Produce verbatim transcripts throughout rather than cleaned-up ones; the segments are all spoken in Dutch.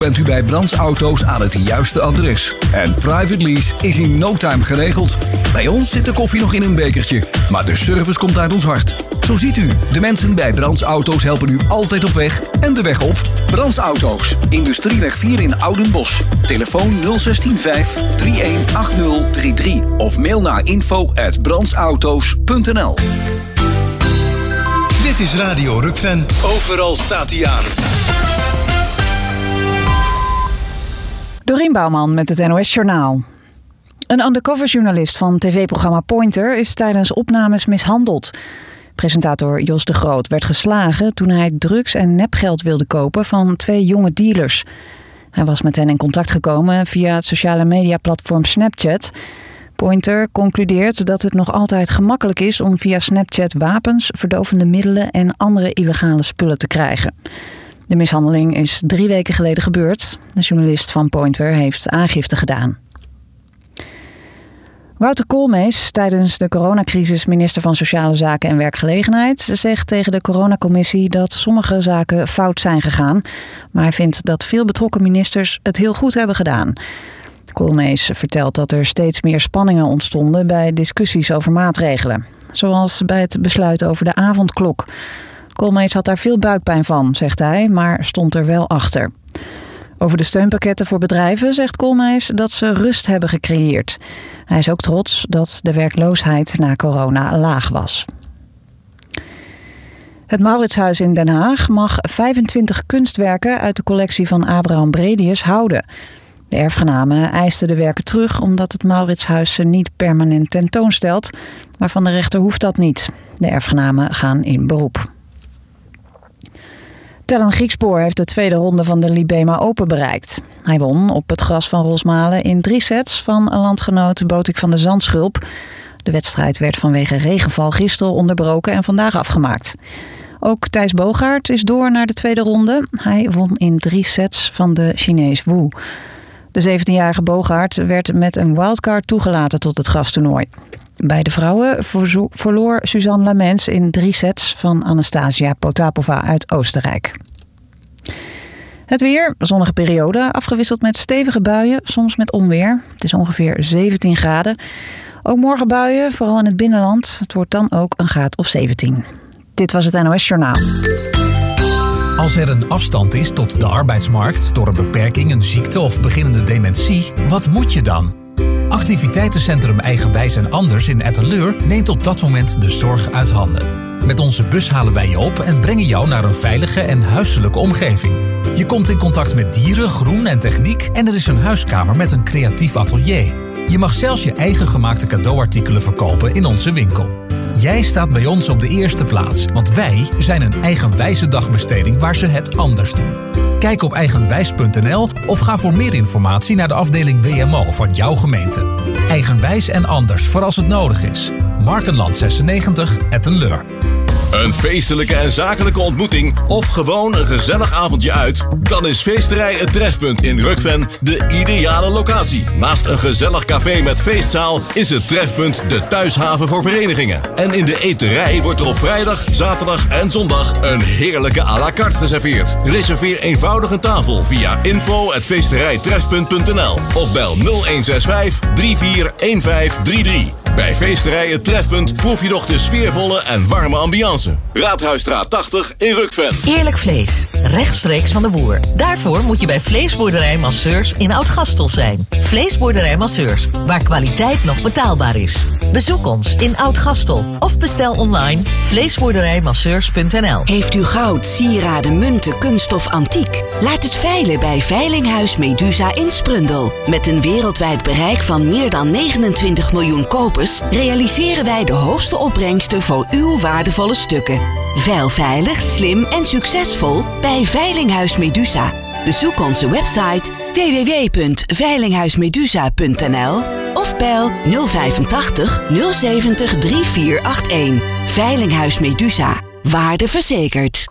bent u bij Brands Auto's aan het juiste adres. En private lease is in no time geregeld. Bij ons zit de koffie nog in een bekertje, maar de service komt uit ons hart. Zo ziet u, de mensen bij Brands Auto's helpen u altijd op weg en de weg op. Brands Auto's, Industrieweg vier in Oudenbosch. Telefoon nul een zes vijf drie een acht nul drie drie of mail naar info at brandsauto's punt n l. Dit is Radio Rukven. Overal staat hij aan. Dorien Bouwman met het N O S-journaal. Een undercoverjournalist van tv-programma Pointer is tijdens opnames mishandeld. Presentator Jos de Groot werd geslagen toen hij drugs en nepgeld wilde kopen van twee jonge dealers. Hij was met hen in contact gekomen via het sociale mediaplatform Snapchat. Pointer concludeert dat het nog altijd gemakkelijk is om via Snapchat wapens, verdovende middelen en andere illegale spullen te krijgen. De mishandeling is drie weken geleden gebeurd. De journalist van Pointer heeft aangifte gedaan. Wouter Koolmees, tijdens de coronacrisis minister van Sociale Zaken en Werkgelegenheid, zegt tegen de coronacommissie dat sommige zaken fout zijn gegaan. Maar hij vindt dat veel betrokken ministers het heel goed hebben gedaan. Koolmees vertelt dat er steeds meer spanningen ontstonden bij discussies over maatregelen. Zoals bij het besluit over de avondklok. Koolmees had daar veel buikpijn van, zegt hij, maar stond er wel achter. Over de steunpakketten voor bedrijven zegt Koolmees dat ze rust hebben gecreëerd. Hij is ook trots dat de werkloosheid na corona laag was. Het Mauritshuis in Den Haag mag vijfentwintig kunstwerken uit de collectie van Abraham Bredius houden. De erfgenamen eisten de werken terug omdat het Mauritshuis ze niet permanent tentoonstelt, maar van de rechter hoeft dat niet. De erfgenamen gaan in beroep. Tellen Griekspoor heeft de tweede ronde van de Libema Open bereikt. Hij won op het gras van Rosmalen in drie sets van landgenoot Botik van de Zandschulp. De wedstrijd werd vanwege regenval gisteren onderbroken en vandaag afgemaakt. Ook Thijs Boogaard is door naar de tweede ronde. Hij won in drie sets van de Chinees Wu. De zeventienjarige Boogaard werd met een wildcard toegelaten tot het grastoernooi. Bij de vrouwen verloor Suzanne Lamens in drie sets van Anastasia Potapova uit Oostenrijk. Het weer, zonnige periode, afgewisseld met stevige buien, soms met onweer. Het is ongeveer zeventien graden. Ook morgen buien, vooral in het binnenland. Het wordt dan ook een graad of zeventien. Dit was het N O S-journaal. Als er een afstand is tot de arbeidsmarkt door een beperking, een ziekte of beginnende dementie, wat moet je dan? Activiteitencentrum Eigenwijs en Anders in Etteleur neemt op dat moment de zorg uit handen. Met onze bus halen wij je op en brengen jou naar een veilige en huiselijke omgeving. Je komt in contact met dieren, groen en techniek en er is een huiskamer met een creatief atelier. Je mag zelfs je eigen gemaakte cadeauartikelen verkopen in onze winkel. Jij staat bij ons op de eerste plaats, want wij zijn een eigenwijze dagbesteding waar ze het anders doen. Kijk op eigenwijs punt n l of ga voor meer informatie naar de afdeling W M O van jouw gemeente. Eigenwijs en Anders voor als het nodig is. Markenland zesennegentig, Etteleur. Een feestelijke en zakelijke ontmoeting of gewoon een gezellig avondje uit? Dan is Feesterij Het Trefpunt in Rukven de ideale locatie. Naast een gezellig café met feestzaal is het Trefpunt de thuishaven voor verenigingen. En in de eterij wordt er op vrijdag, zaterdag en zondag een heerlijke à la carte geserveerd. Reserveer eenvoudig een tafel via info at feesterijtrefpunt punt n l of bel nul een zes vijf drie vier een vijf drie drie. Bij Feesterij Het Trefpunt proef je nog de sfeervolle en warme ambiance. Raadhuisstraat tachtig in Rukven. Eerlijk vlees, rechtstreeks van de boer. Daarvoor moet je bij Vleesboerderij Masseurs in Oud-Gastel zijn. Vleesboerderij Masseurs, waar kwaliteit nog betaalbaar is. Bezoek ons in Oud-Gastel of bestel online vleesboerderijmasseurs punt n l. Heeft u goud, sieraden, munten, kunst of antiek? Laat het veilen bij Veilinghuis Medusa in Sprundel. Met een wereldwijd bereik van meer dan negenentwintig miljoen kopers realiseren wij de hoogste opbrengsten voor uw waardevolle stukken. Veil veilig, slim en succesvol bij Veilinghuis Medusa. Bezoek onze website w w w punt veilinghuismedusa punt n l of bel nul vijfentachtig nul zeventig drie vier acht een. Veilinghuis Medusa. Waarde verzekerd.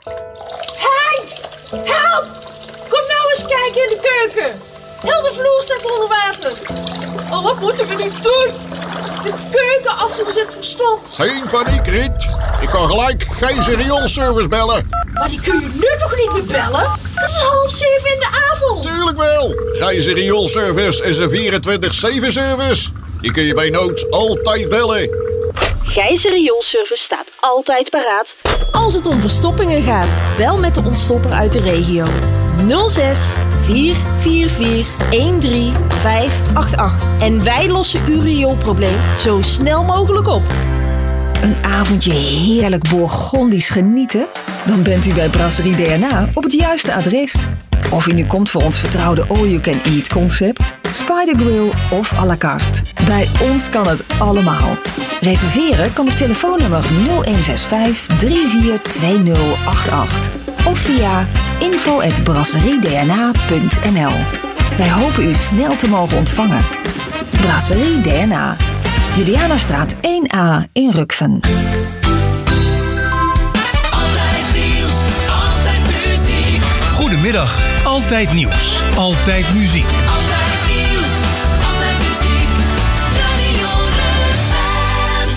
Hey! Help! Kom nou eens kijken in de keuken. Heel de vloer staat onder water. Oh, wat moeten we nu doen? De keukenafvoer zit verstomd. Geen paniek, Riet. Ik kan gelijk geen rioolservice bellen. Maar die kun je nu toch niet meer bellen? Het is half zeven in de avond. Tuurlijk wel. Gijzer Rioolservice is een vierentwintig zeven service. Die kun je bij nood altijd bellen. Gijzer Rioolservice staat altijd paraat. Als het om verstoppingen gaat, bel met de ontstopper uit de regio. nul zes vier vier vier een drie vijf acht acht. En wij lossen uw rioolprobleem zo snel mogelijk op. Een avondje heerlijk Bourgondisch genieten? Dan bent u bij Brasserie D N A op het juiste adres. Of u nu komt voor ons vertrouwde all-you-can-eat concept, Spider Grill of à la carte. Bij ons kan het allemaal. Reserveren kan op telefoonnummer nul een zes vijf drie vier twee nul acht acht of via info at brasseriedna punt n l. Wij hopen u snel te mogen ontvangen. Brasserie D N A, Julianastraat één A in Rukven. Goedemiddag, Altijd Nieuws, Altijd Muziek. Altijd nieuws, altijd muziek, Radio Rukven.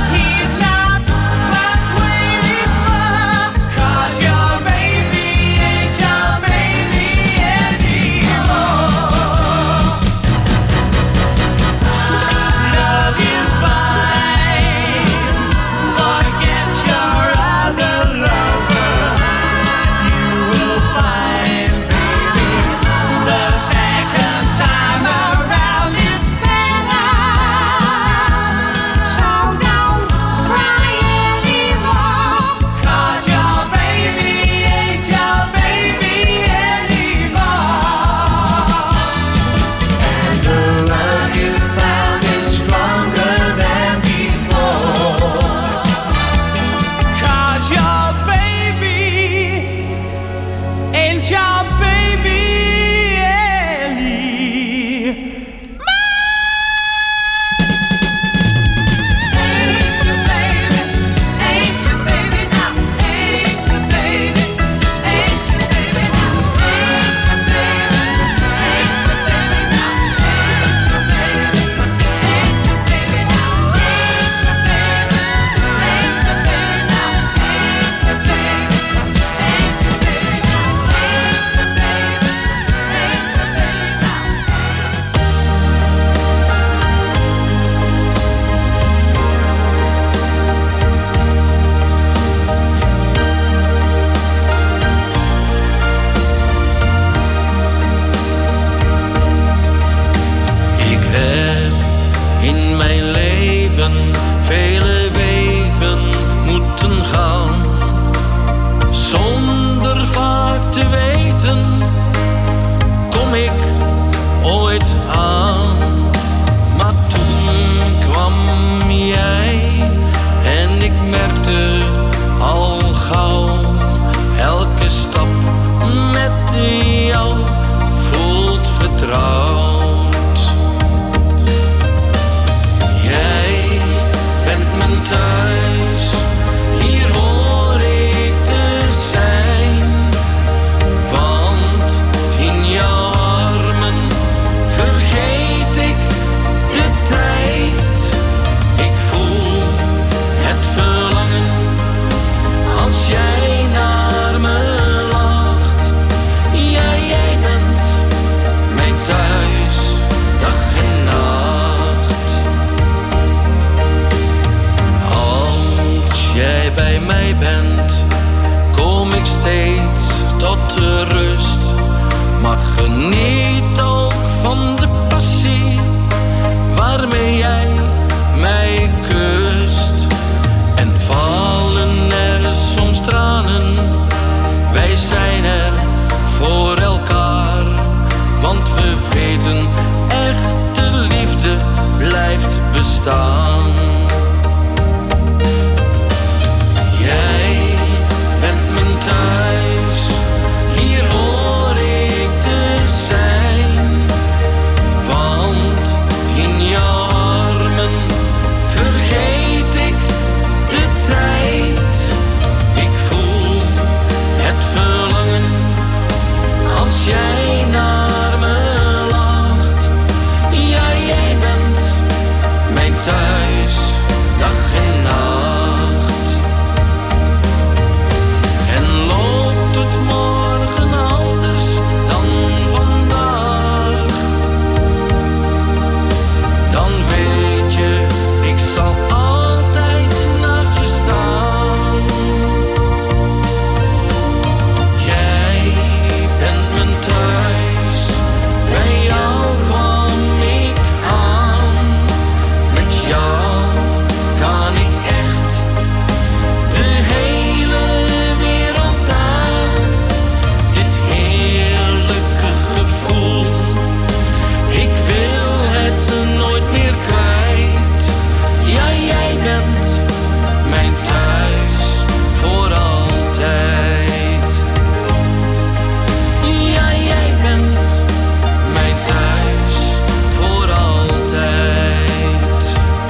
Your baby al gauw. Elke stap met jou voelt vertrouwd. Jij bent mijn thuis, hier hoor ik te zijn. Want in jouw armen vergeet ik de tijd. Ik voel het verlangen als jij naar me lacht. Ja, jij bent mijn thuis, dag en nacht. Als jij bij mij bent, kom ik steeds tot de rust. Maar geniet ook van de passie waarmee jij mij kust. En vallen er soms tranen, wij zijn er voor elkaar. Want we weten, echte liefde blijft bestaan. Jij bent mijn thuis, hier hoor ik te zijn. Want in jouw armen vergeet ik de tijd. Ik voel het verlangen als jij naar me lacht. Ja, jij bent mijn thuis, dag en nacht. En loopt het morgen anders dan vandaag, dan weet je, ik zal altijd naast je staan. Jij bent mijn thuis, bij jou kwam ik aan. Met jou kan ik echt de hele wereld aan. Dit heerlijke gevoel, ik wil het nooit meer kwijt. Ja, jij bent mijn thuis voor altijd. Ja, jij bent mijn thuis voor altijd.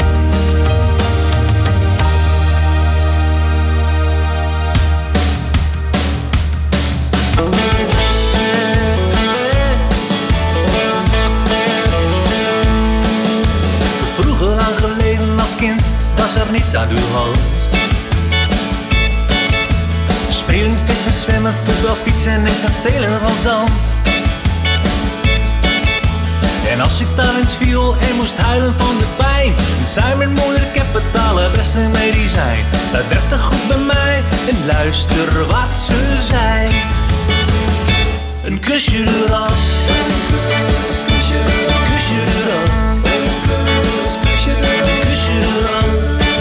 Vroeger lang geleden als kind was er niets aan uw hand. Spelen, vissen, zwemmen, voetbal, fietsen en kastelen van zand. En als ik daar eens viel en moest huilen van de pijn, dan zei mijn moeder, ik heb het allerbeste medicijn. Dat werkte goed bij mij en luister wat ze zei. Een kusje erop, een kus, kusje erop, een kusje erop, een kus, kusje erop, een kusje erop.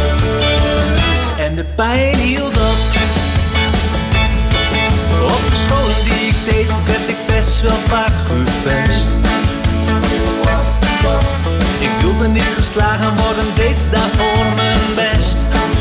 En de pijn hield op. Op de scholen die ik deed, werd ik best wel vaak gepest. Ik wilde niet geslagen worden, deed daarvoor mijn best.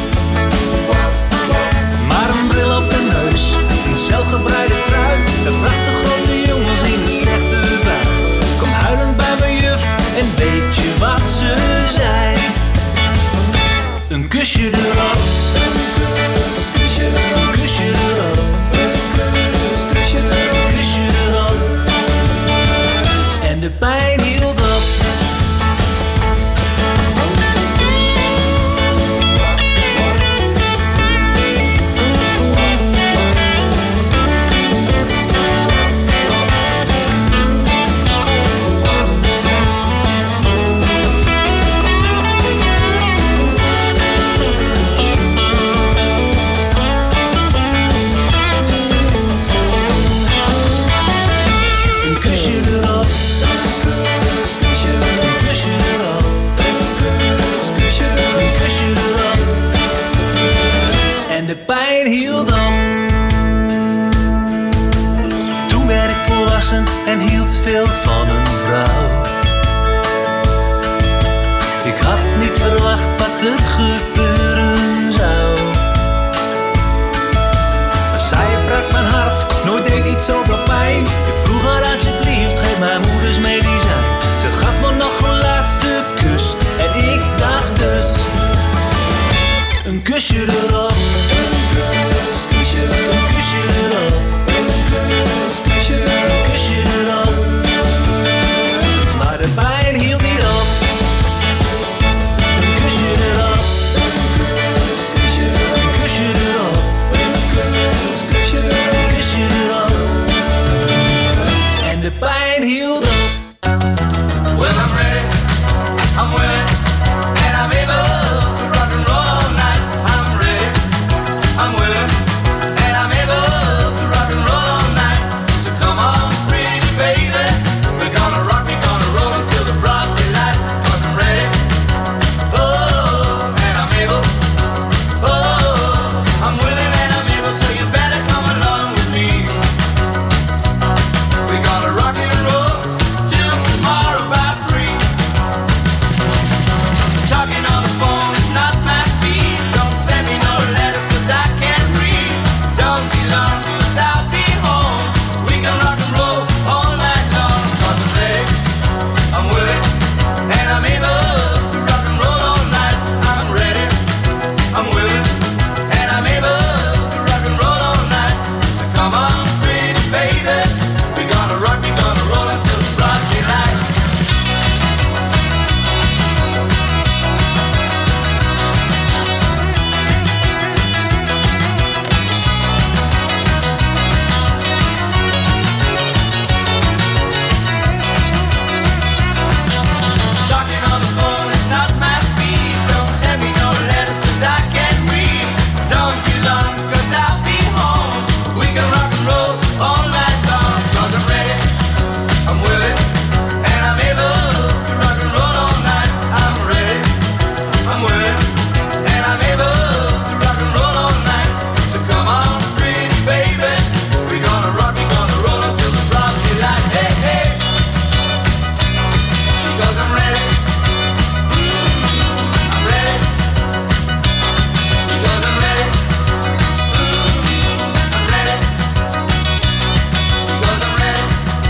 Maar een bril op de neus, een zelfgebreide trui, dat bracht de grote jongens in een slechte bui. Kom huilend bij mijn juf en weet je wat ze zei? Een kusje erop, een kus, kusje erop, een kusje erop, een kus, kusje erop, een kusje erop. En de pijn hield op. De pijn hield op. Toen werd ik volwassen en hield veel van een vrouw. Ik had niet verwacht wat er gebeuren zou. kus je erop. Een kus, kus je erop. Een kusje erop. Een kus, kus je erop. Een kusje erop. Maar de pijn hield niet op. Een kusje erop. Een kus, kus je erop. Een kusje erop. Een kus, kus je erop. Een kusje erop. En de pijn hield op. Well, I'm ready, I'm willing, and I'm able to rock and roll all night. I'm ready, I'm willing, and I'm able to rock and roll all night. So come on, pretty baby, we're gonna rock, we're gonna roll until the broad daylight. 'Cause I'm ready, oh, and I'm able, oh, I'm willing and I'm able, so you better come along with me. We're gonna rock and roll till tomorrow by three. Talking on the phone is not my speed. Don't send me no letters 'cause I can't read. Don't be long 'cause I'll be home. We can rock and roll all night long. 'Cause I'm ready, I'm willing, and I'm able to rock and roll all night. I'm ready, I'm willing, and I'm able to rock and roll all night. So come on, pretty baby, we're gonna rock, we're gonna roll until the broad daylight. Talking on the phone is not my speed. Don't send me no letters 'cause I can't read. Don't be long 'cause I'll be home. We can rock and roll all night long. 'Cause I'm ready, I'm willing, and I'm able to rock and roll all night. I'm ready, I'm willing, and I'm able to rock and roll all night. So come on, pretty baby, we're gonna rock, we're gonna roll until the broad daylight. Hey, hey, because I'm ready, I'm ready, because I'm ready, I'm ready, because I'm ready.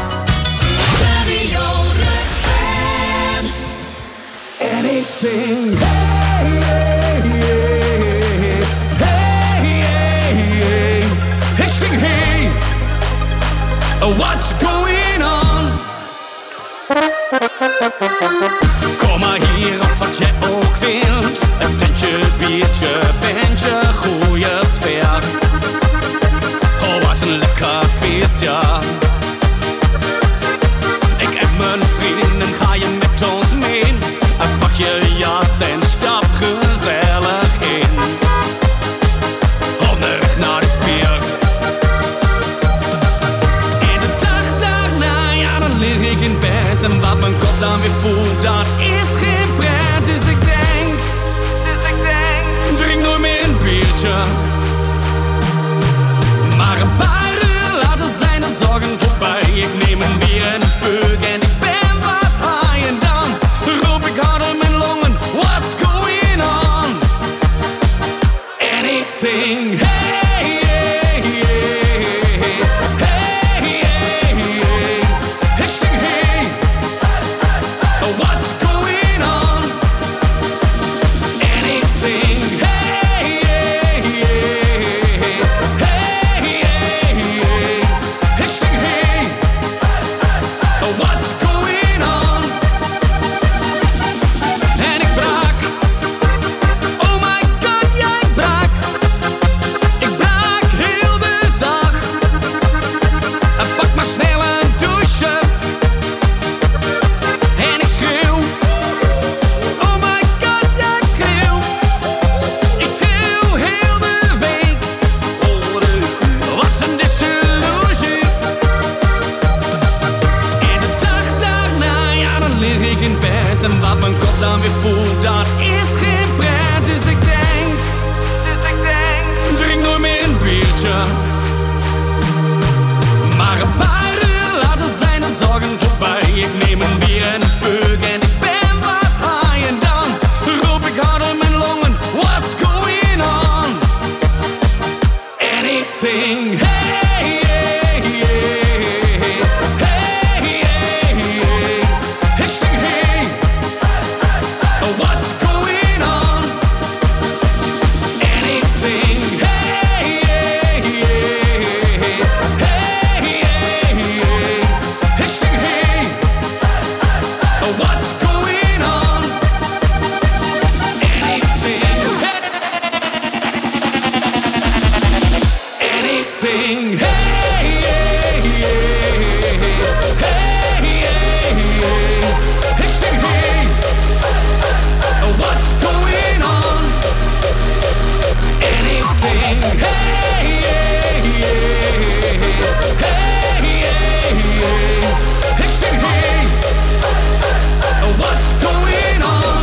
Radio Rukvan. Anything. Hey, hey, hey, hey, hey, hey. Ik zing hey. What's going on? Kom maar hier of wat je ook wilt. Een tentje, biertje, bandje, goeie sfeer. Oh, wat een lekker feest, ja. Ik en mijn vrienden, ga je met ons mee? Pak je jas en stap gezellig in. Onderweg naar het bier. En de dag daarna, ja, dan lig ik in bed. En wat mijn kop dan weer voelt, dat is geen pret. Dus ik denk, dus ik denk, drink nooit meer een biertje. Maar een paar uur later zijn de zorgen voorbij. Ik neem een bier en een peuk en ik ben wat high. En dan roep ik hard in mijn longen, what's going on? En ik zing, hey, hey, hey, hey, hey, hey. Ik zing, hey, what's going on? En ik zing, hey, hey, hey, hey, hey, hey. Ik zing, hey, what's going on? En ik brak, oh my god, ja ik brak. Ik brak heel de dag. En pak maar snel een douche. En ik schreeuw, oh my god, ja ik schreeuw. Ik schreeuw heel de week. Wat een disillusie. En de dag daarna, ja dan lig ik in bed. En wat mijn kop dan weer voelt, dat is geen pret. Dus ik denk, dus ik denk, drink nooit meer een biertje. Maar een paar uur later zijn de zorgen voorbij. Ik neem een bier en een peuk en ik ben wat high. En dan roep ik hard in mijn longen, what's going on? En ik zing, hey, hey, hey, hey, hey, hey. Ik zing, hey, what's going on? En zing, hey, hey, hey, hey, hey, hey. Ik zing, hey, what's going on? En ik zing, hey, hey, hey, hey, hey, hey. Ik zing, hey, what's going on?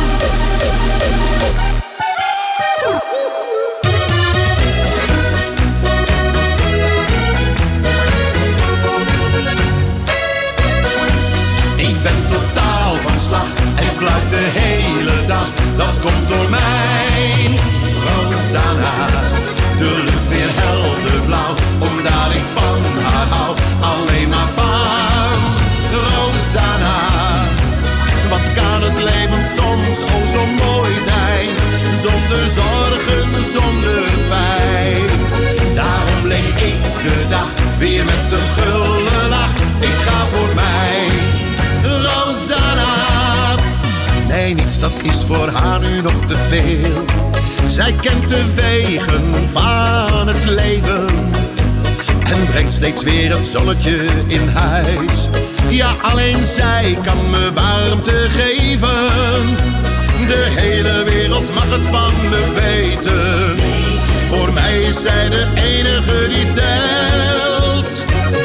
Ik ben totaal van slag en fluit de hele dag. Dat komt door mij, Rosanna. De lucht weer helder blauw, omdat ik van haar hou. Alleen maar van Rosanna. Wat kan het leven soms oh zo mooi zijn, zonder zorgen, zonder pijn. Daarom leg ik de dag weer met een gulle lach. Ik ga voor mij, Rosanna. Nee, niets, dat is voor haar nu nog te veel. Zij kent de wegen van het leven en brengt steeds weer het zonnetje in huis. Ja, alleen zij kan me warmte geven. De hele wereld mag het van me weten. Voor mij is zij de enige die telt.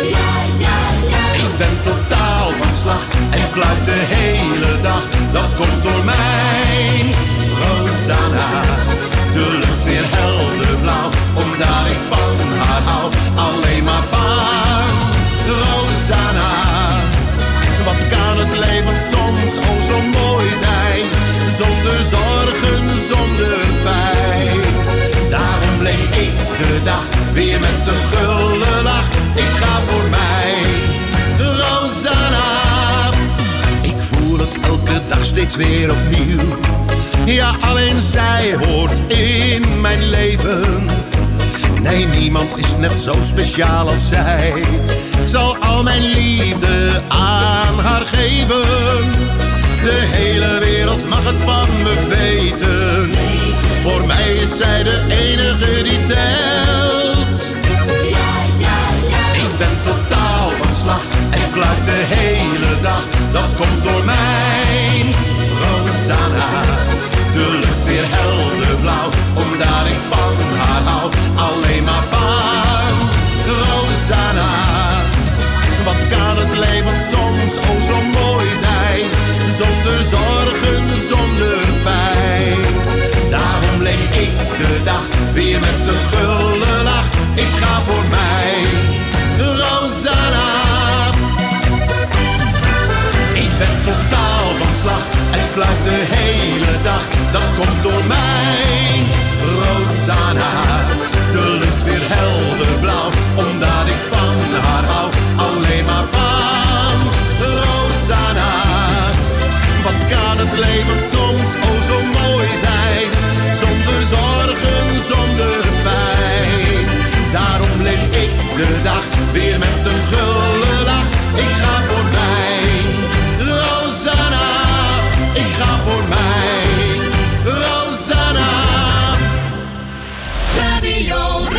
Ik ben totaal van slag en fluit de hele dag. Dat komt door mij, Rosanna. De lucht weer helder blauw, omdat ik van haar hou. Alleen maar van Rosanna. Wat kan het leven soms oh zo mooi zijn, zonder zorgen, zonder pijn. Daarom leg ik de dag weer met een gulle lach. Ik ga voor mij, Rosanna. Ik voel het elke dag steeds weer opnieuw. Ja, alleen zij hoort in mijn leven. Nee, niemand is net zo speciaal als zij. Ik zal al mijn liefde aan haar geven. De hele wereld mag het van me weten. Voor mij is zij de enige die telt. Ik ben totaal van slag en fluit de hele dag. Dat komt door mij, Rosanna. De lucht weer helder blauw, omdat ik van haar hou. Alleen maar van Rosanna. Wat kan het leven soms oh zo mooi zijn, zonder zorgen, zonder pijn. Daarom leg ik de dag weer met een gulle lach. Ik ga voor mij, Rosanna. Ik ben totaal van slag en fluit de hele dag. Dat komt door mij, Rosanna. De lucht weer helder blauw, omdat ik van haar hou. Alleen maar van Rosanna. Wat kan het leven soms oh zo mooi zijn, zonder zorgen, zonder pijn. Daarom leg ik de dag weer met een gulle lach. Ik ga voor mij, Rosanna. Ik ga voor mij, Rosanna. Radio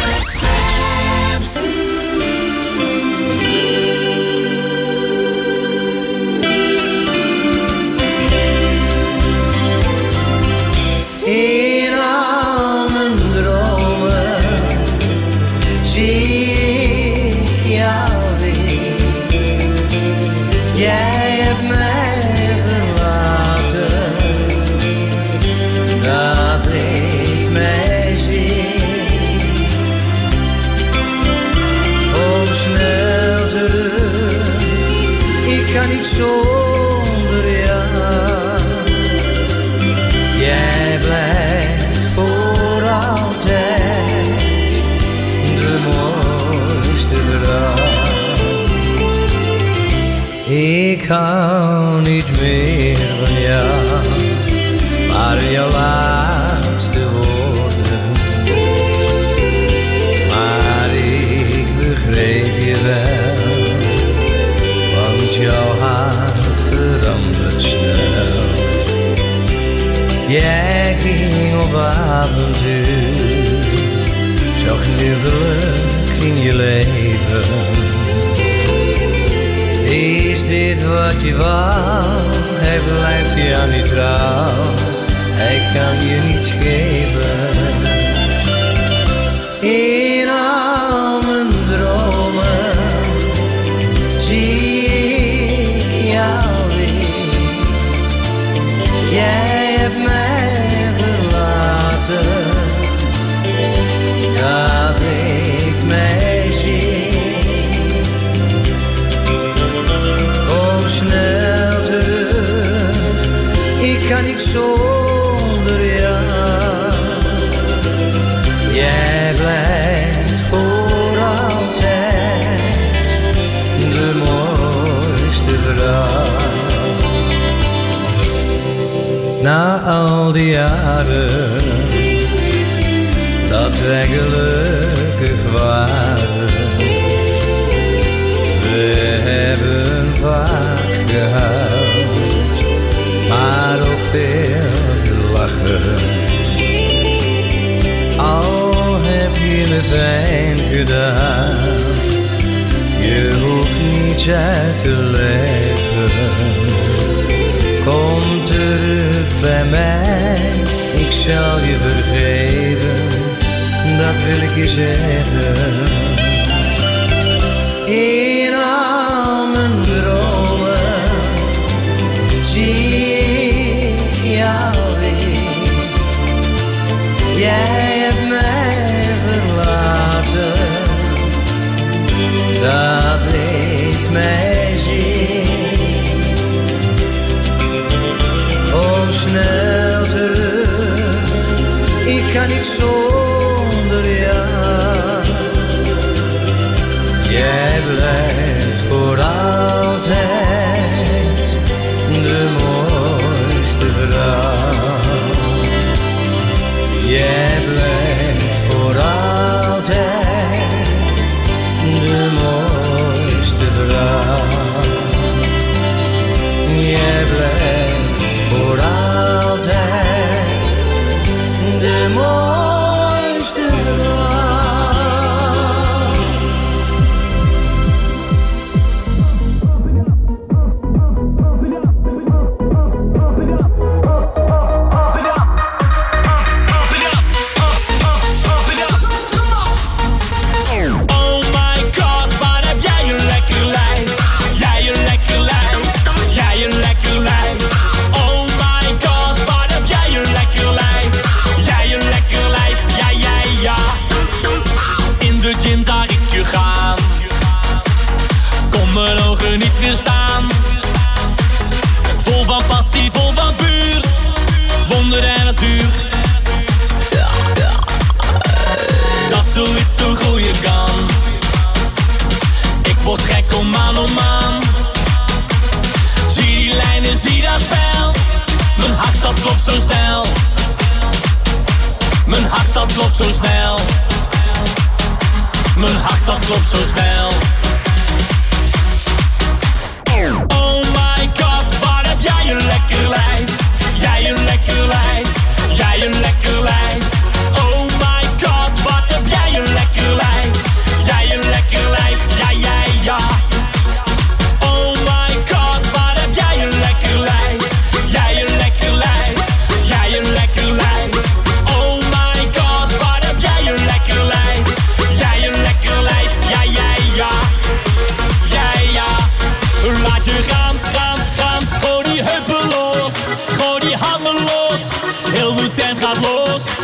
in al mijn dromen zie ik jou weer. Jij hebt mij verlaten, dat deed mij zeer. Om snel terug, ik kan niet zonder jou. Jij blijft voor altijd de mooiste vrouw. Ik hou niet meer van jou, maar jouw laatste woorden. Maar ik begreep je wel, want jouw hart verandert snel. Jij ging op avontuur, zag nu geluk in je leven. Is dit wat je wou? Hij blijft jou niet trouw. Hij kan je niets geven. In al mijn dromen zie ik jou weer. Jij hebt mij verlaten. Dat deed mij zeer. Kom snel terug, ik kan niet zonder jou. Jij blijft voor altijd de mooiste vrouw. Na al die jaren dat wij gelukkig waren, we hebben vaak gehuild, maar ook veel gelachen. Al heb je me pijn gedaan, je hoeft niets uit te leggen. Kom terug bij mij, ik zal je vergeven, dat wil ik je zeggen. In al mijn dromen zie ik jou weer. Jij hebt mij verlaten, dat deed mij zeer. Kom snel terug, ik kan niet zonder jou. Jij blijft voor altijd de mooiste vrouw. Jij blijft voor altijd de mooiste vrouw. Jij blijft voor altijd de mooiste vrouw. Niet weerstaan. Vol van passie, vol van vuur, wonder en natuur. Dat zoiets zo groeien kan. Ik word gek om aan om aan. Zie die lijnen, zie dat spel. Mijn hart dat klopt zo snel. Mijn hart dat klopt zo snel. Mijn hart dat klopt zo snel. Oh my god, wat heb jij een lekker lijf. Jij een lekker lijf, jij een lekker lijf. Oh my god, wat heb jij een lekker lijf. Jij een lekker lijf, ja ja ja. Oh my god, wat heb jij een lekker lijf. Jij een lekker lijf, jij een lekker lijf. Oh my god, wat heb jij een lekker lijf. Jij een lekker lijf, ja ja ja. Ja ja. Laat je gaan, gaan, gaan, gooi die heupen los, gooi die handen los, heel de tent gaat los.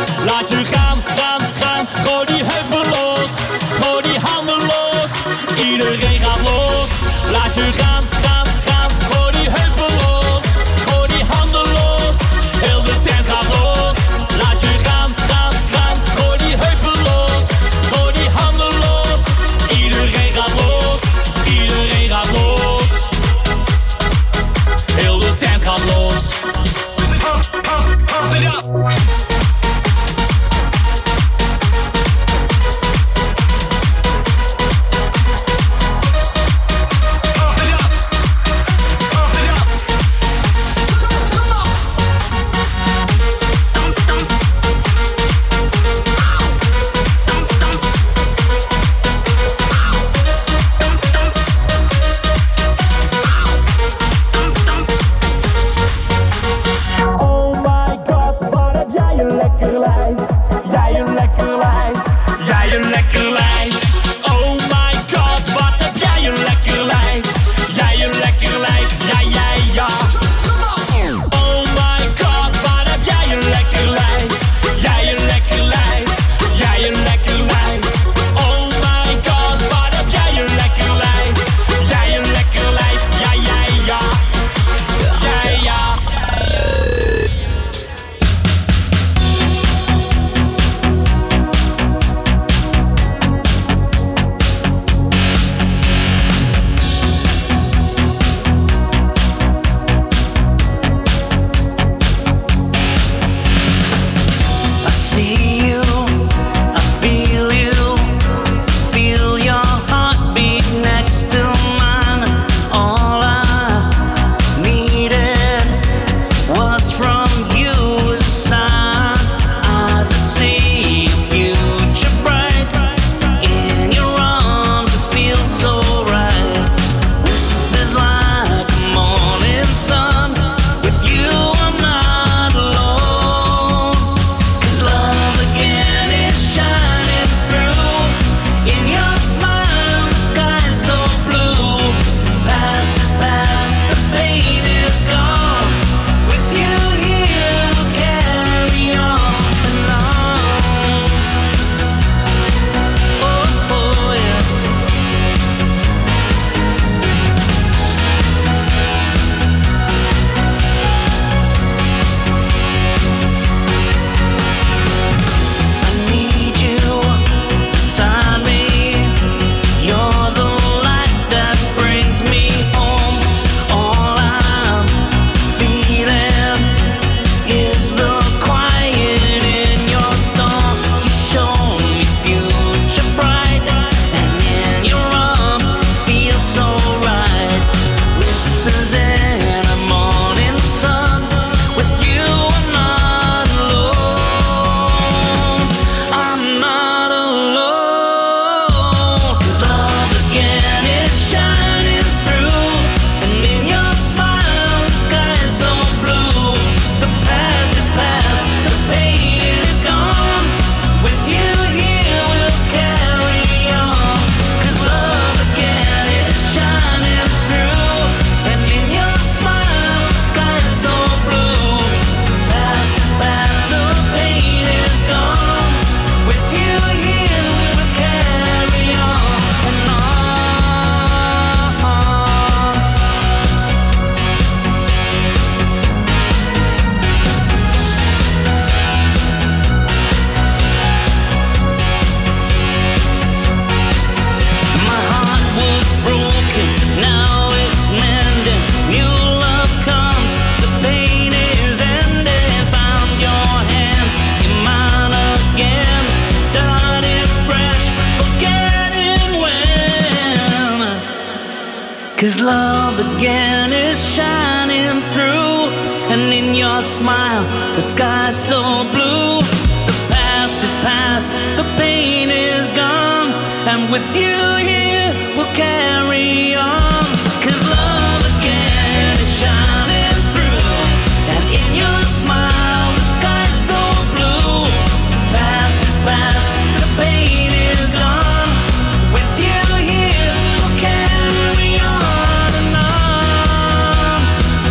'Cause love again is shining through, and in your smile the sky's so blue. The past is past, the pain is gone, and with you here we'll carry on. 'Cause love again is shining through, and in your smile the sky's so blue. The past is past, the pain is gone, with you here we'll carry on and on.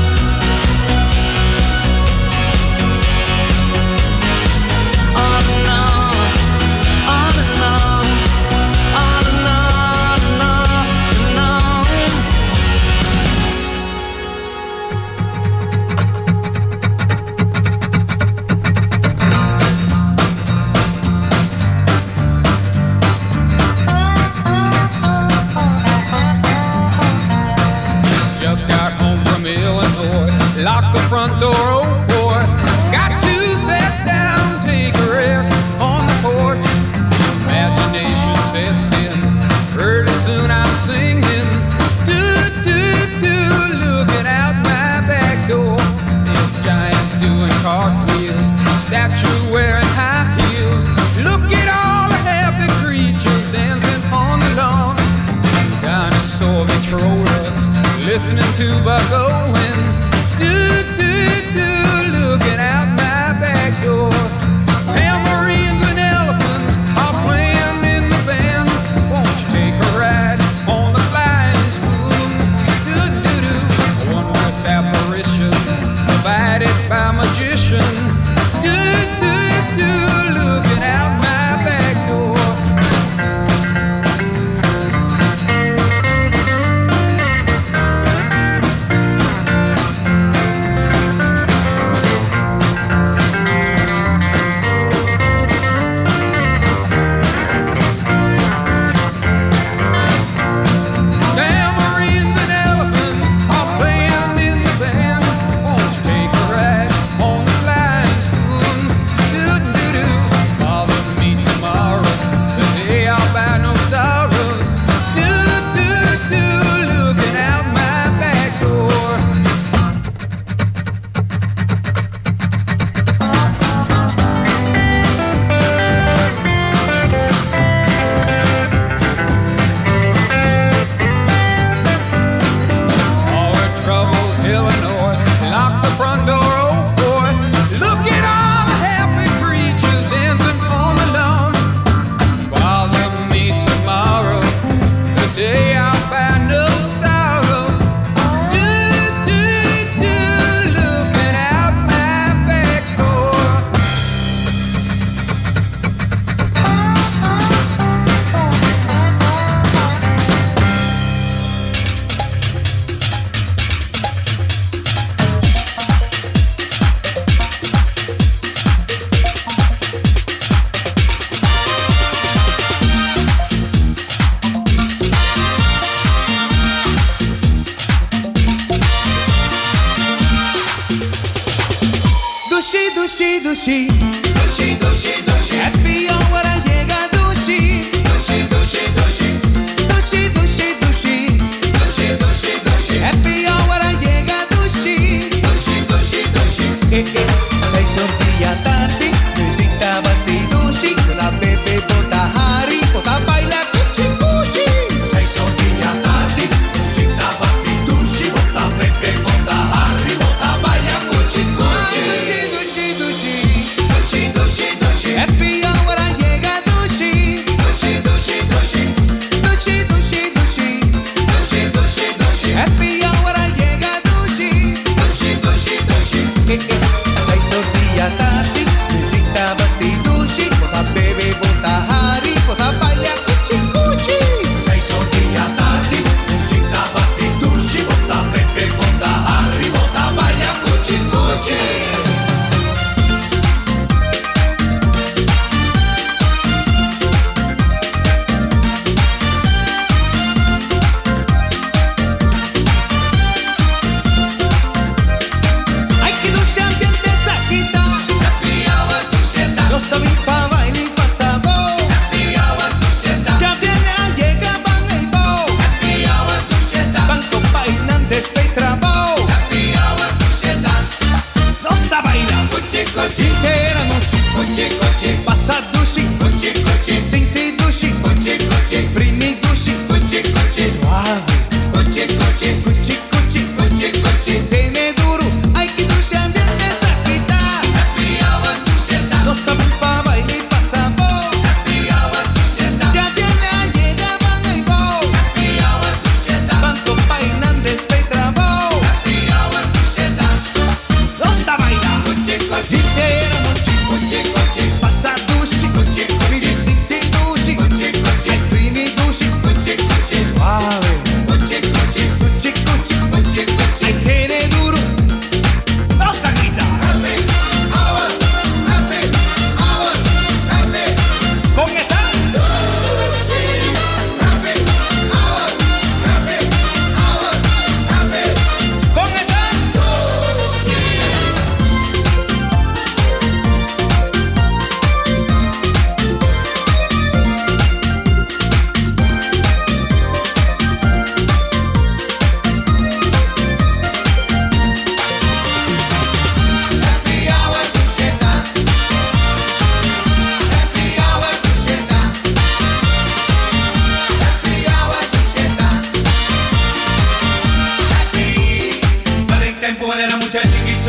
On and on, on and on, on and on and on and on. Just got home from Illinois, locked the front door, oh boy. Got to sit down, take a rest on the porch. Imagination sets in, early soon I'm singing. Do, do, do, looking out my back door. This giant doing cartwheels, statue wearing high heels. Look at all the happy creatures dancing on the lawn. Dinosaur controller, listening to Buck Owens. Do, do, do, looking out my back door. Tambourines and elephants are playing in the band. Won't you take a ride on the flying spoon? Do, do, do, a wondrous apparition provided by magician. Do, do, do, looking out my back door. Tambourines and elephants are playing in the band. Won't you take a ride on the flying spoon? Do, do, do, bother me tomorrow, the day I'll buy no sorrows. Do, do, do, looking out my back door. All her troubles, Illinois, lock the front door, oh boy. Look at all the happy creatures dancing on the lawn. Bother me tomorrow, the day I'll find no sorrow. Do, do, do, looking out my back door. Dushi, dushi, dushi. Dushi, dushi, dushi. Happy hour llega dushi. Dushi, dushi, dushi. Dushi, dushi, dushi. Dushi, dushi, dushi. Happy hour llega dushi. Dushi, dushi, dushi. Eh, eh. Sei sortilla tarde, musika bati dushi. La bebe bota hari, bota baila cuchi cuchi. Sei sortilla tarde, musika bati dushi. Bota bebe bota hari, bota baila cuchi cuchi. Dushi, dushi, dushi. Dushi, dushi, dushi.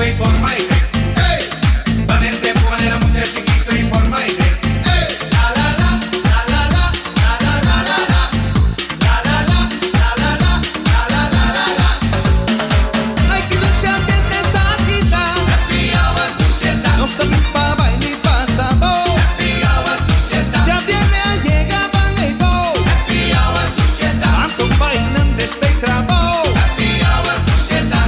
y forma y re. Hey. Con el tiempo cuando era mucho chiquito y forma y re. Hey. La la la, la la la, la la la la la. La la la, la la la, la la la la la. Ay, que dulce ambiente esa quita. Happy hour tu sienta. No se me pa baile y pasa bo. Happy hour tu sienta. Ya viene a llegar van y bo. Happy hour tu sienta. Tanto bailan despetra bo. Happy hour tu sienta.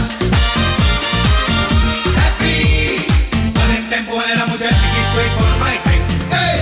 Happy. Con el tiempo era mucho chiquito y forma y re. Hey.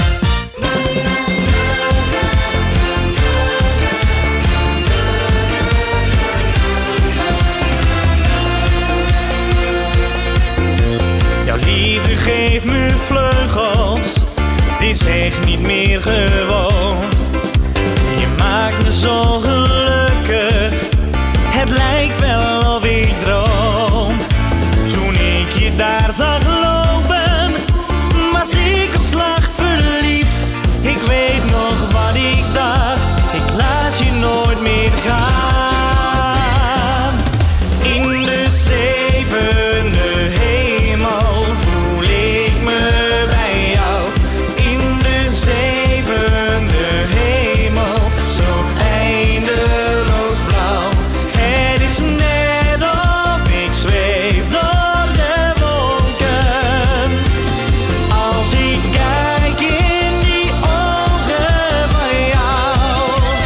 Jouw liefde geeft me vleugels, het is echt niet meer gewoon. Je maakt me zo gelukkig, het lijkt wel of ik droom. Toen ik je daar zag lopen, was ik op slag verliefd. Ik weet nog wat ik dacht, ik laat je nooit meer gaan. In de zevende hemel voel ik me bij jou. In de zevende hemel, zo eindeloos blauw. Het is net of ik zweef door de wolken. Als ik kijk in die ogen van jou.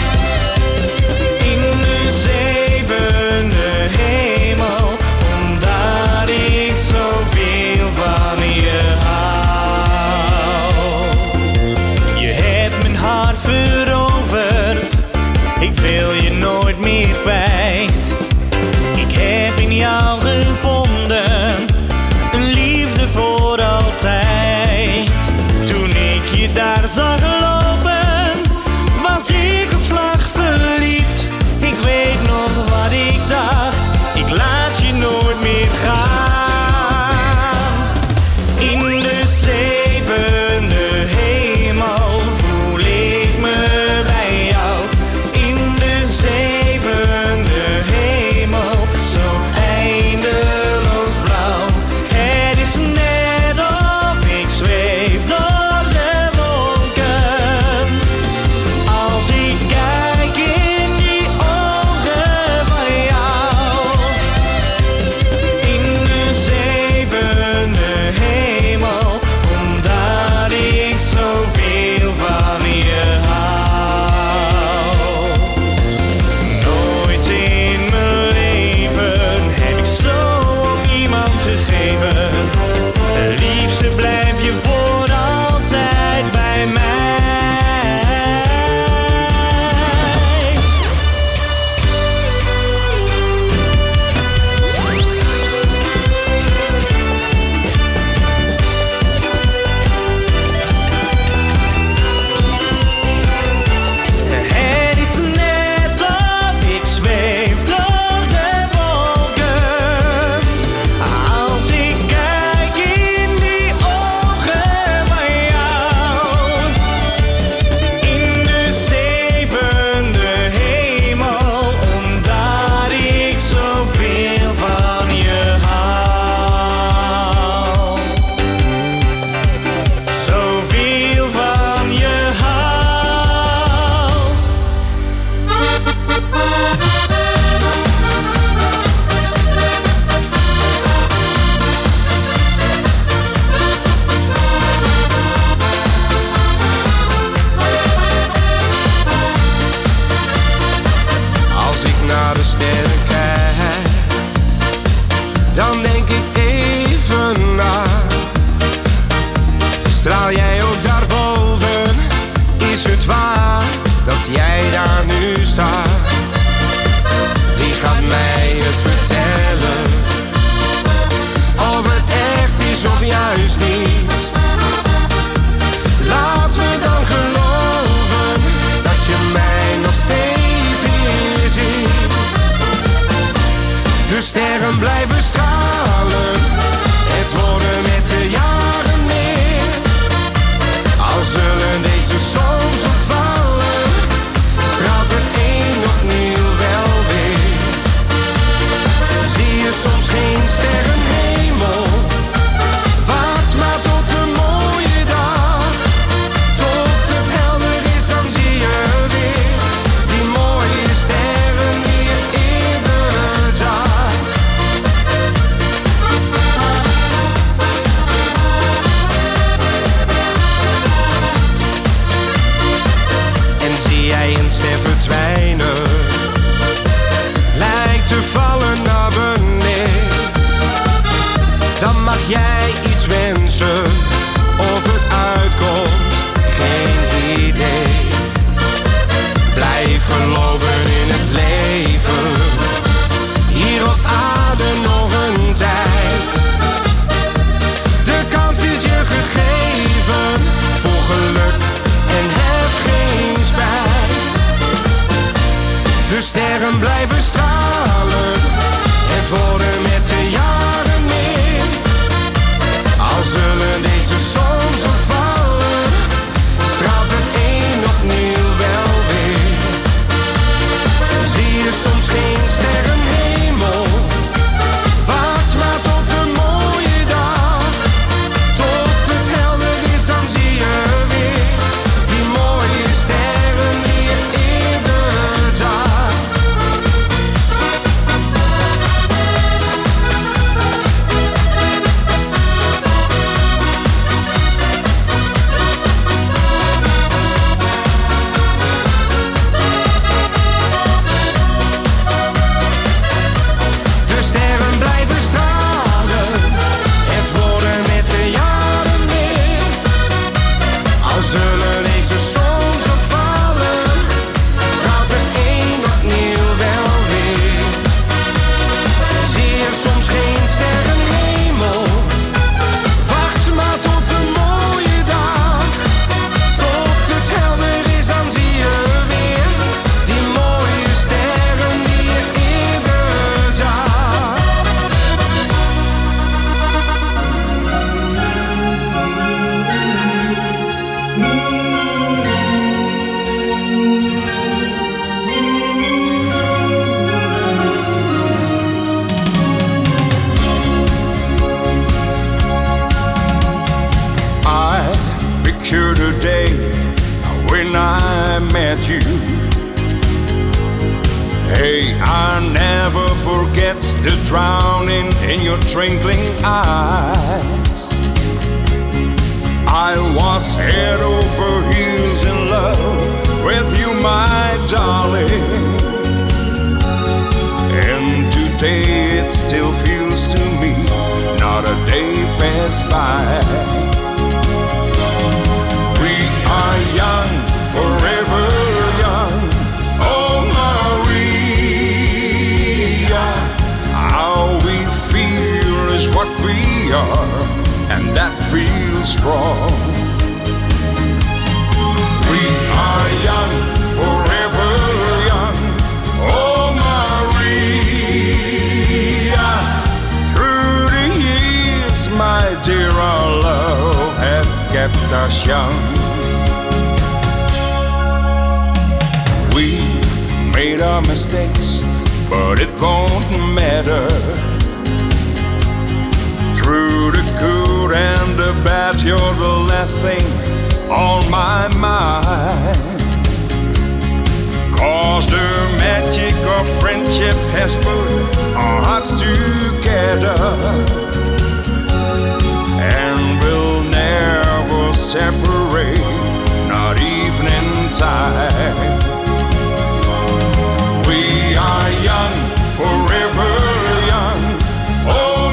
In de zevende hemel, omdat ik zoveel van je hou. Je hebt mijn hart veroverd, ik wil je nooit meer kwijt. Ik heb in jou gevonden een liefde voor altijd. Toen ik je daar zag lopen, was ik op slag verliefd. Ik weet nog wat ik dacht, ik laat je nooit meer gaan. In de zevende hemel voel ik me bij jou. In de zevende hemel, zo eindeloos blauw. Het is net of ik zweef door de wolken. Als ik kijk in die ogen van jou. In de zevende hemel, omdat ik zoveel van je hou. Nooit in mijn leven heb ik zo om iemand gegeven. Het liefste blijf je voor altijd bij mij. Het is net of ik zweef door de wolken. Als ik kijk in die ogen van jou. In de zevende hemel, omdat ik zoveel van je hou. Zoveel van je hou. Als ik naar de sterren kijk, dan denk ik even na. Straal jij ook daarboven? Is het waar dat jij daar nu staat? Wie gaat mij het vertellen? Of het echt is of juist niet? Laat me dan geloven dat je mij nog steeds hier ziet. De sterren blijven stralen, het worden met de jaren meer. Al zullen deze soms opvallen, straalt er één opnieuw wel weer. Zie je soms geen sterrenhemel? weer verdwijnen. Lijkt te vallen naar beneden. Dan mag jij iets wensen. Of het uitkomt, geen idee. Blijf geloven in het leven. Hier op aarde nog een tijd. De kans is je gegeven. Vol geluk en heb geen spijt. De sterren blijven stralen. Het worden met de jaren meer. Al zullen deze soms ook vallen, straalt er één opnieuw wel weer. Zie je soms geen sterrenhemel? Wacht maar tot een mooie dag. Tot het helder is, dan zie je weer die mooie sterren die je eerder zag. De sterren blijven stralen. Het worden met de jaren meer. Al zullen deze soms ook vallen, straalt er één opnieuw wel weer. Zie je soms geen sterrenhemel? Wacht maar tot een mooie dag. Tot het helder is, dan zie je weer die mooie sterren die je eerder zag. I picture the day when I met you. Hey, I never forget the drowning in your twinkling eyes. I was head over heels in love with you, my darling. And today it still feels to me not a day passed by. We are young, forever young. Oh, Maria, how we feel is what we are, and that feels strong. We are young, forever young. Oh, Maria, through the years, my dear, our love has kept us young. We made our mistakes, but it won't matter. Through the good and the bad, you're the last thing on my mind. Cause the magic of friendship has put our hearts together, and we'll never separate, not even in time. We are young, forever young. Oh,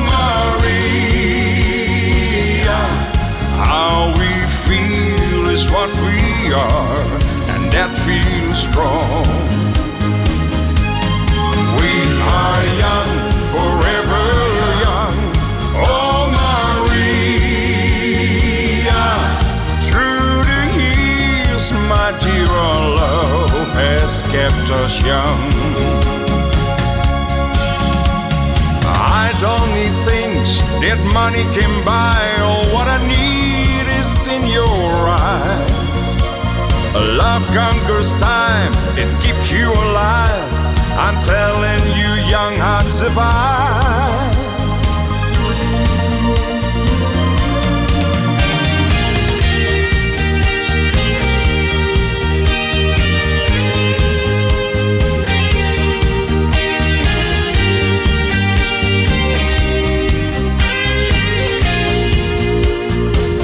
Maria, how we feel is what we are, and that feels strong. We are young, forever young. Oh, Maria, through the years, my dear, our love has kept us young. I don't need things that money can buy. All what I need is in your eyes. Love conquers time, it keeps you alive. I'm telling you, young hearts survive.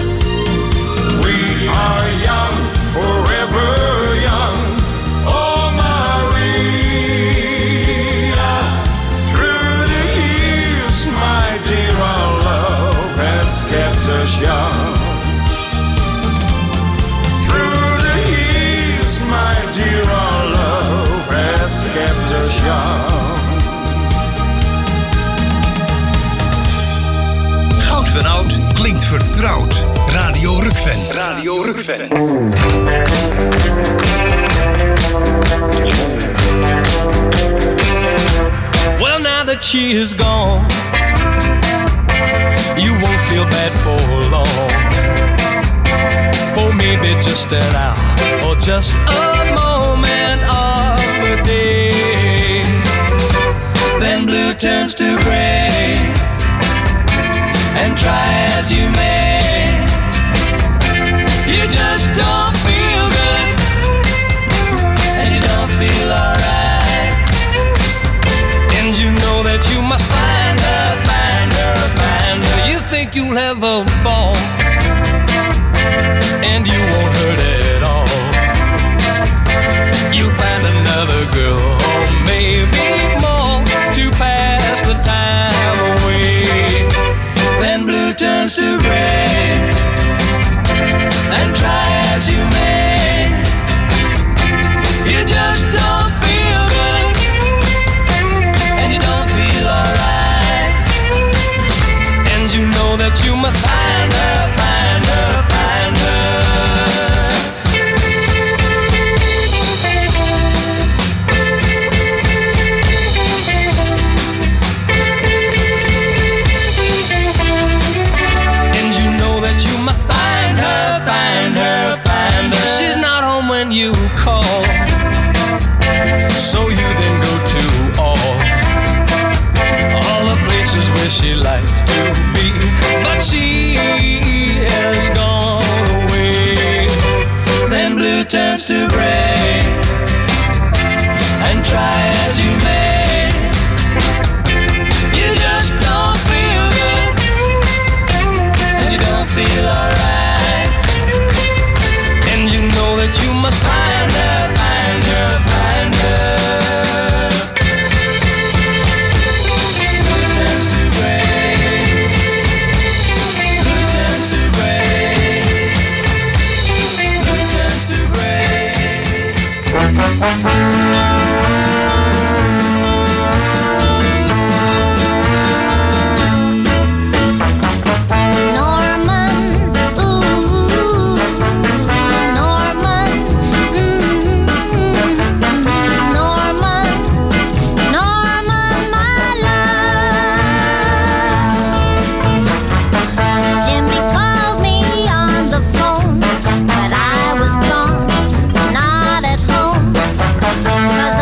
We are young, forever young. Oh, klinkt vertrouwd. Radio Rukven. Radio Rukven. Well, now that she is gone, you won't feel bad for long. For maybe just an hour or just a moment of the day. Then blue turns to gray, and try as you may, you just don't feel good, and you don't feel alright. And you know that you must find her, find her, find her. You think you'll have a ball, and you won't hurt at all. You'll find another girl, or maybe more, to pass the time away. Then blue turns to gray, and try as you may, you just don't feel good, and you don't feel alright. And you know that you must find her, find her, find her. When you call, so you then go to all all the places where she likes to be, but she has gone away. Then blue turns to gray, and try as you may, you just don't feel good, and you don't feel alright. That you must find her, find her, find her. Blue turns to gray, blue turns to gray, blue turns to gray. Cause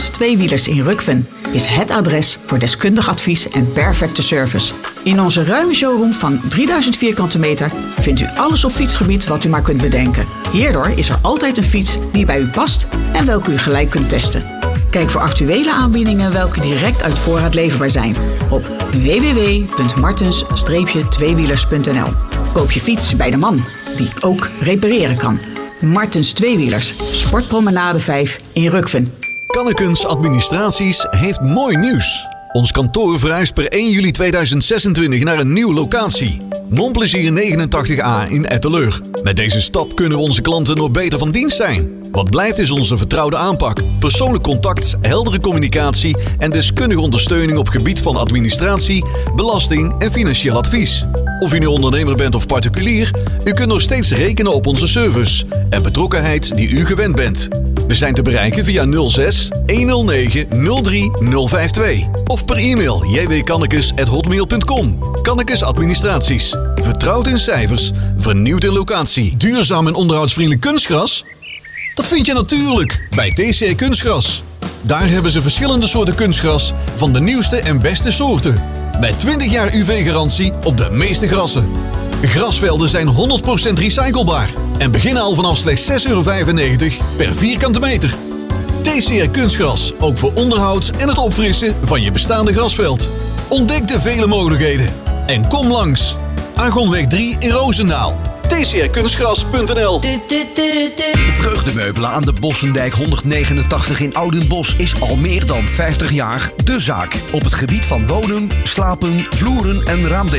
Martens Tweewielers in Rukven is het adres voor deskundig advies en perfecte service. In onze ruime showroom van drieduizend vierkante meter vindt u alles op fietsgebied wat u maar kunt bedenken. Hierdoor is er altijd een fiets die bij u past en welke u gelijk kunt testen. Kijk voor actuele aanbiedingen welke direct uit voorraad leverbaar zijn op w w w punt martens tweewielers punt n l. Koop je fiets bij de man die ook repareren kan. Martens Tweewielers, Sportpromenade vijf in Rukven. Kannekens Administraties heeft mooi nieuws. Ons kantoor verhuist per één juli tweeduizend zesentwintig naar een nieuwe locatie. Monplezier negenentachtig A in Etteleur. Met deze stap kunnen we onze klanten nog beter van dienst zijn. Wat blijft is onze vertrouwde aanpak, persoonlijk contact, heldere communicatie en deskundige ondersteuning op gebied van administratie, belasting en financieel advies. Of u nu ondernemer bent of particulier, u kunt nog steeds rekenen op onze service en betrokkenheid die u gewend bent. We zijn te bereiken via nul zes honderdnegen nul drie nul vijf twee of per e-mail j w kannekes at hotmail punt com. Kannekes Administraties. Vertrouwd in cijfers, vernieuwd in locatie. Duurzaam en onderhoudsvriendelijk kunstgras? Dat vind je natuurlijk bij T C R Kunstgras. Daar hebben ze verschillende soorten kunstgras van de nieuwste en beste soorten. Met twintig jaar U V-garantie op de meeste grassen. Grasvelden zijn honderd procent recyclebaar en beginnen al vanaf slechts zes euro vijfennegentig per vierkante meter. T C R Kunstgras, ook voor onderhoud en het opfrissen van je bestaande grasveld. Ontdek de vele mogelijkheden en kom langs. Argonweg drie in Roosendaal. t c r kunstgras punt n l. Vreugdemeubelen aan de Bossendijk honderdnegenentachtig in Oudenbosch is al meer dan vijftig jaar de zaak. Op het gebied van wonen, slapen, vloeren en raamdekens.